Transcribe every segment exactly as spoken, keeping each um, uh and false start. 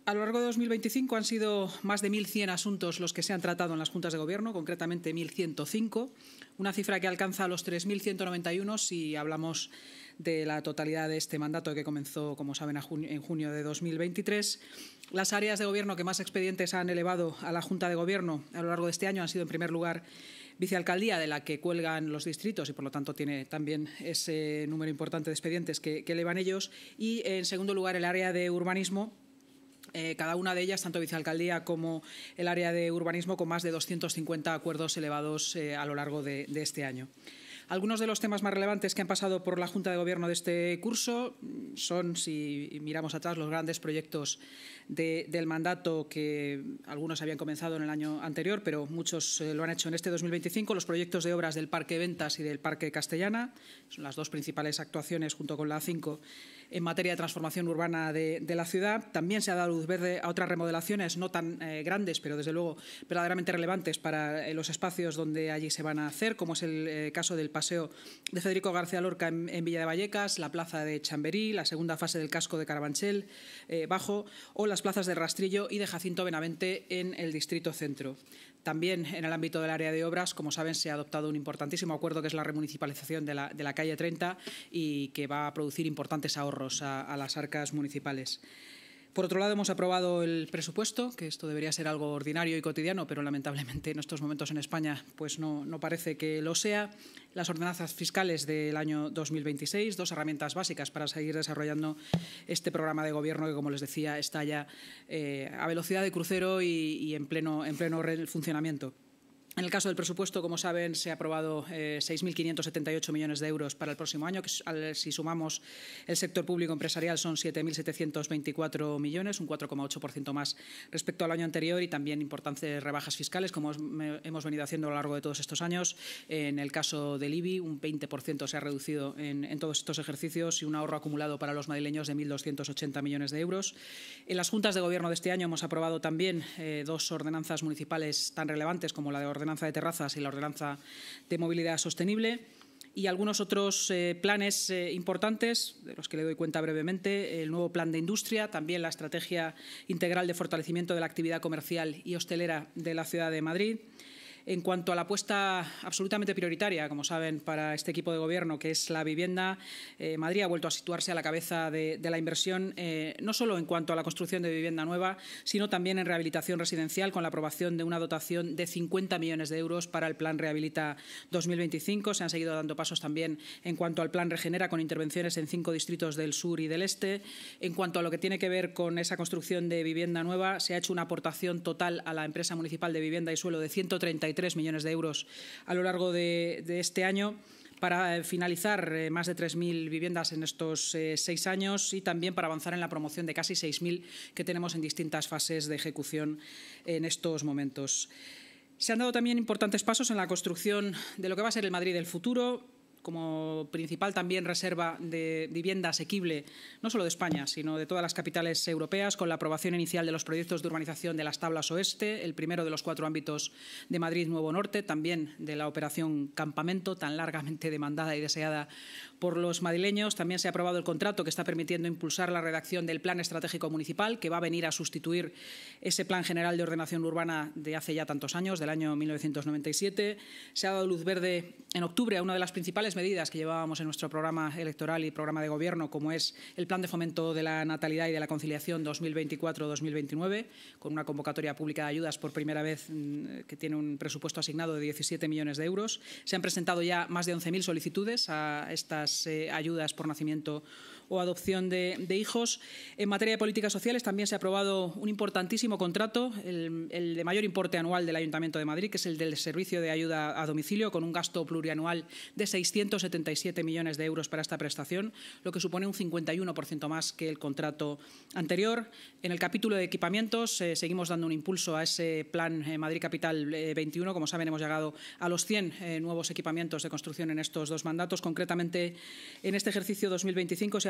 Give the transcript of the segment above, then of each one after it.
A lo largo de dos mil veinticinco han sido más de mil cien asuntos los que se han tratado en las juntas de gobierno, concretamente mil ciento cinco, una cifra que alcanza los tres mil ciento noventa y uno si hablamos de la totalidad de este mandato que comenzó, como saben, en junio de dos mil veintitrés. Las áreas de gobierno que más expedientes han elevado a la Junta de Gobierno a lo largo de este año han sido, en primer lugar, vicealcaldía, de la que cuelgan los distritos y, por lo tanto, tiene también ese número importante de expedientes que, que elevan ellos. Y, en segundo lugar, el área de urbanismo. Eh, cada una de ellas, tanto vicealcaldía como el área de urbanismo, con más de doscientos cincuenta acuerdos elevados eh, a lo largo de, de este año. Algunos de los temas más relevantes que han pasado por la Junta de Gobierno de este curso son, si miramos atrás, los grandes proyectos de, del mandato, que algunos habían comenzado en el año anterior, pero muchos eh, lo han hecho en este dos mil veinticinco. Los proyectos de obras del Parque Ventas y del Parque Castellana son las dos principales actuaciones, junto con la A cinco, en materia de transformación urbana de, de la ciudad. También se ha dado luz verde a otras remodelaciones no tan eh, grandes, pero desde luego verdaderamente relevantes para eh, los espacios donde allí se van a hacer, como es el eh, caso del Paseo de Federico García Lorca en, en Villa de Vallecas, la Plaza de Chamberí, la segunda fase del casco de Carabanchel eh, Bajo, o las plazas de Rastrillo y de Jacinto Benavente en el Distrito Centro. También en el ámbito del área de obras, como saben, se ha adoptado un importantísimo acuerdo, que es la remunicipalización de la, de la calle treinta, y que va a producir importantes ahorros a, a las arcas municipales. Por otro lado, hemos aprobado el presupuesto, que esto debería ser algo ordinario y cotidiano, pero lamentablemente en estos momentos en España pues no, no parece que lo sea. Las ordenanzas fiscales del año dos mil veintiséis, dos herramientas básicas para seguir desarrollando este programa de gobierno que, como les decía, está ya eh, a velocidad de crucero y, y en pleno, en pleno funcionamiento. En el caso del presupuesto, como saben, se ha aprobado eh, seis mil quinientos setenta y ocho millones de euros para el próximo año, que si sumamos el sector público empresarial son siete mil setecientos veinticuatro millones, un cuatro coma ocho por ciento más respecto al año anterior, y también importantes rebajas fiscales, como hemos venido haciendo a lo largo de todos estos años. En el caso del I B I, un veinte por ciento se ha reducido en, en todos estos ejercicios, y un ahorro acumulado para los madrileños de mil doscientos ochenta millones de euros. En las juntas de gobierno de este año hemos aprobado también eh, dos ordenanzas municipales tan relevantes como la de ordenanza de terrazas y la ordenanza de movilidad sostenible, y algunos otros eh, planes eh, importantes, de los que le doy cuenta brevemente: el nuevo plan de industria, también la estrategia integral de fortalecimiento de la actividad comercial y hostelera de la ciudad de Madrid. En cuanto a la apuesta absolutamente prioritaria, como saben, para este equipo de gobierno, que es la vivienda, eh, Madrid ha vuelto a situarse a la cabeza de, de la inversión, eh, no solo en cuanto a la construcción de vivienda nueva, sino también en rehabilitación residencial, con la aprobación de una dotación de cincuenta millones de euros para el Plan Rehabilita dos mil veinticinco. Se han seguido dando pasos también en cuanto al Plan Regenera, con intervenciones en cinco distritos del sur y del este. En cuanto a lo que tiene que ver con esa construcción de vivienda nueva, se ha hecho una aportación total a la empresa municipal de vivienda y suelo de ciento treinta y tres millones de euros a lo largo de, de este año, para finalizar eh, más de tres mil viviendas en estos eh, seis años, y también para avanzar en la promoción de casi seis mil que tenemos en distintas fases de ejecución en estos momentos. Se han dado también importantes pasos en la construcción de lo que va a ser el Madrid del futuro, como principal también reserva de vivienda asequible, no solo de España, sino de todas las capitales europeas, con la aprobación inicial de los proyectos de urbanización de las Tablas Oeste, el primero de los cuatro ámbitos de Madrid Nuevo Norte, también de la operación Campamento, tan largamente demandada y deseada por los madrileños. También se ha aprobado el contrato que está permitiendo impulsar la redacción del Plan Estratégico Municipal, que va a venir a sustituir ese Plan General de Ordenación Urbana de hace ya tantos años, del año mil novecientos noventa y siete. Se ha dado luz verde en octubre a una de las principales medidas que llevábamos en nuestro programa electoral y programa de gobierno, como es el Plan de Fomento de la Natalidad y de la Conciliación dos mil veinticuatro dos mil veintinueve, con una convocatoria pública de ayudas por primera vez, que tiene un presupuesto asignado de diecisiete millones de euros. Se han presentado ya más de once mil solicitudes a estas eh, ayudas por nacimiento o adopción de, de hijos. En materia de políticas sociales también se ha aprobado un importantísimo contrato, el, el de mayor importe anual del Ayuntamiento de Madrid, que es el del Servicio de Ayuda a Domicilio, con un gasto plurianual de seiscientos setenta y siete millones de euros para esta prestación, lo que supone un cincuenta y uno por ciento más que el contrato anterior. En el capítulo de equipamientos eh, seguimos dando un impulso a ese Plan eh, Madrid Capital eh, veintiuno. Como saben, hemos llegado a los cien eh, nuevos equipamientos de construcción en estos dos mandatos. Concretamente, en este ejercicio dos mil veinticinco se ha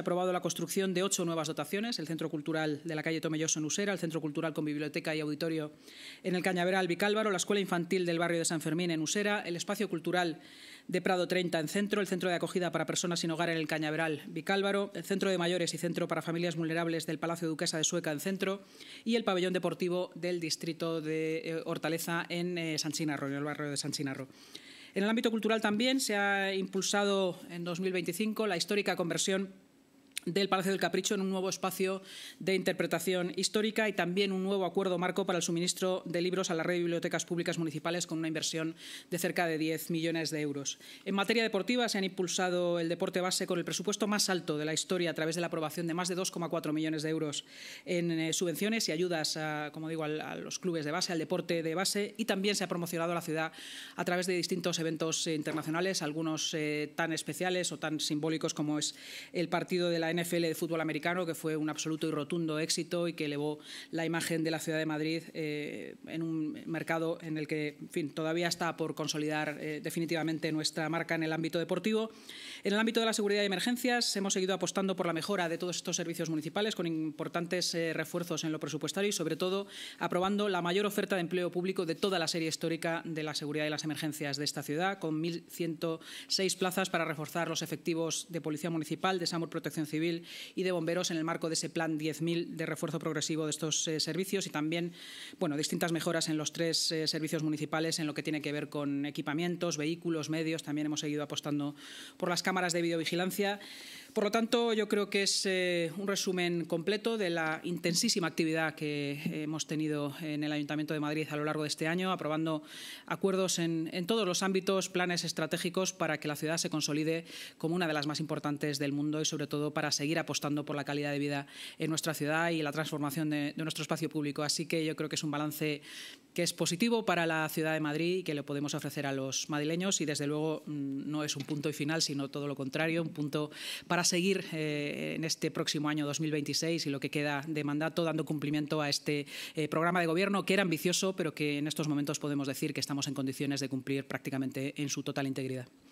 aprobado la construcción de ocho nuevas dotaciones: el Centro Cultural de la calle Tomelloso en Usera, el Centro Cultural con biblioteca y auditorio en el Cañaveral Vicálvaro, la Escuela Infantil del barrio de San Fermín en Usera, el Espacio Cultural de Prado treinta en Centro, el Centro de Acogida para Personas sin Hogar en el Cañaveral Vicálvaro, el Centro de Mayores y Centro para Familias Vulnerables del Palacio Duquesa de Sueca en Centro y el Pabellón Deportivo del Distrito de Hortaleza en eh, San Chinarro, en el barrio de San Chinarro. En el ámbito cultural también se ha impulsado en dos mil veinticinco la histórica conversión del Palacio del Capricho en un nuevo espacio de interpretación histórica y también un nuevo acuerdo marco para el suministro de libros a la red de bibliotecas públicas municipales con una inversión de cerca de diez millones de euros. En materia deportiva se han impulsado el deporte base con el presupuesto más alto de la historia a través de la aprobación de más de dos coma cuatro millones de euros en eh, subvenciones y ayudas, a, como digo, a, a los clubes de base, al deporte de base, y también se ha promocionado la ciudad a través de distintos eventos eh, internacionales, algunos eh, tan especiales o tan simbólicos como es el partido de la N F L de fútbol americano, que fue un absoluto y rotundo éxito y que elevó la imagen de la ciudad de Madrid eh, en un mercado en el que, en fin, todavía está por consolidar eh, definitivamente nuestra marca en el ámbito deportivo. En el ámbito de la seguridad y emergencias hemos seguido apostando por la mejora de todos estos servicios municipales con importantes eh, refuerzos en lo presupuestario y, sobre todo, aprobando la mayor oferta de empleo público de toda la serie histórica de la seguridad y las emergencias de esta ciudad, con mil ciento seis plazas para reforzar los efectivos de Policía Municipal, de SAMUR Protección Civil y de bomberos en el marco de ese plan diez mil de refuerzo progresivo de estos eh, servicios y también, bueno, distintas mejoras en los tres eh, servicios municipales en lo que tiene que ver con equipamientos, vehículos, medios. También hemos seguido apostando por las cámaras de videovigilancia. Por lo tanto, yo creo que es eh, un resumen completo de la intensísima actividad que hemos tenido en el Ayuntamiento de Madrid a lo largo de este año, aprobando acuerdos en, en todos los ámbitos, planes estratégicos para que la ciudad se consolide como una de las más importantes del mundo y, sobre todo, para seguir apostando por la calidad de vida en nuestra ciudad y la transformación de, de nuestro espacio público. Así que yo creo que es un balance que es positivo para la ciudad de Madrid y que le podemos ofrecer a los madrileños y, desde luego, no es un punto y final, sino todo lo contrario, un punto para seguir eh, en este próximo año dos mil veintiséis y lo que queda de mandato, dando cumplimiento a este eh, programa de gobierno que era ambicioso, pero que en estos momentos podemos decir que estamos en condiciones de cumplir prácticamente en su total integridad.